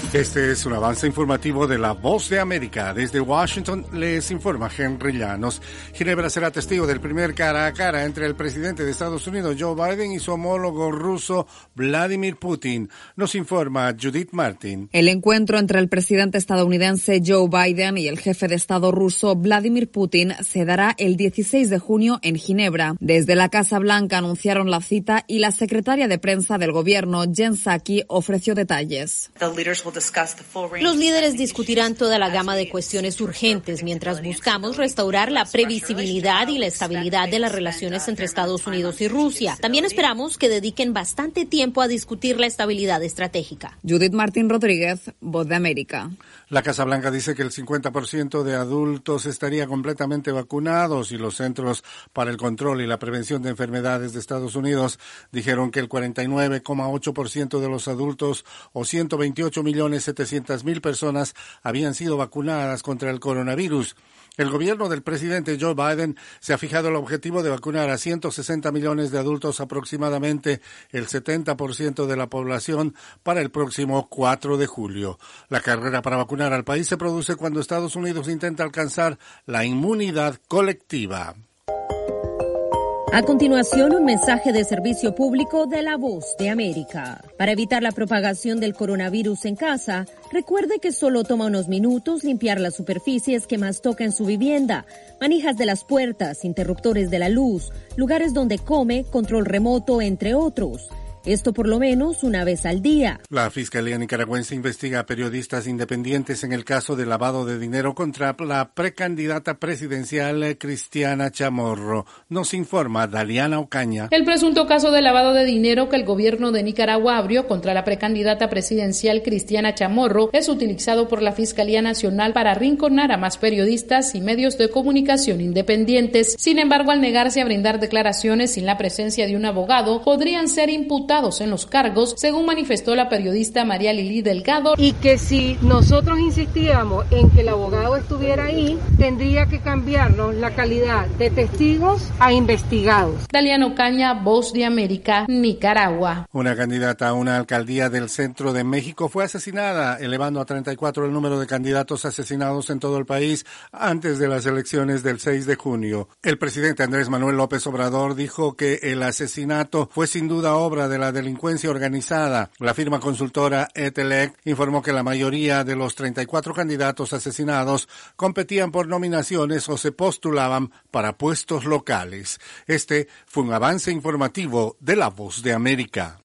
Este es un avance informativo de La Voz de América. Desde Washington les informa Henry Llanos. Ginebra será testigo del primer cara a cara entre el presidente de Estados Unidos, Joe Biden, y su homólogo ruso, Vladimir Putin. Nos informa Judith Martin. El encuentro entre el presidente estadounidense Joe Biden y el jefe de Estado ruso, Vladimir Putin, se dará el 16 de junio en Ginebra. Desde la Casa Blanca anunciaron la cita y la secretaria de prensa del gobierno, Jen Psaki, ofreció detalles. Los líderes discutirán toda la gama de cuestiones urgentes mientras buscamos restaurar la previsibilidad y la estabilidad de las relaciones entre Estados Unidos y Rusia. También esperamos que dediquen bastante tiempo a discutir la estabilidad estratégica. Judith Martín Rodríguez, Voz de América. La Casa Blanca dice que el 50% de adultos estaría completamente vacunados y los Centros para el Control y la Prevención de Enfermedades de Estados Unidos dijeron que el 49,8% de los adultos o 128.700.000 personas habían sido vacunadas contra el coronavirus. El gobierno del presidente Joe Biden se ha fijado el objetivo de vacunar a 160 millones de adultos, aproximadamente el 70% de la población, para el próximo 4 de julio. La carrera para vacunar al país se produce cuando Estados Unidos intenta alcanzar la inmunidad colectiva. A continuación, un mensaje de servicio público de La Voz de América. Para evitar la propagación del coronavirus en casa, recuerde que solo toma unos minutos limpiar las superficies que más toca en su vivienda, manijas de las puertas, interruptores de la luz, lugares donde come, control remoto, entre otros. Esto por lo menos una vez al día. La Fiscalía nicaragüense investiga a periodistas independientes en el caso de lavado de dinero contra la precandidata presidencial Cristiana Chamorro. Nos informa Daliana Ocaña. El presunto caso de lavado de dinero que el gobierno de Nicaragua abrió contra la precandidata presidencial Cristiana Chamorro es utilizado por la Fiscalía Nacional para arrinconar a más periodistas y medios de comunicación independientes. Sin embargo, al negarse a brindar declaraciones sin la presencia de un abogado, podrían ser imputados en los cargos, según manifestó la periodista María Lili Delgado. Y que si nosotros insistíamos en que el abogado estuviera ahí, tendría que cambiarnos la calidad de testigos a investigados. Daliana Ocaña, Voz de América, Nicaragua. Una candidata a una alcaldía del centro de México fue asesinada, elevando a 34 el número de candidatos asesinados en todo el país antes de las elecciones del 6 de junio. El presidente Andrés Manuel López Obrador dijo que el asesinato fue sin duda obra de la delincuencia organizada. La firma consultora Etelec informó que la mayoría de los 34 candidatos asesinados competían por nominaciones o se postulaban para puestos locales. Este fue un avance informativo de La Voz de América.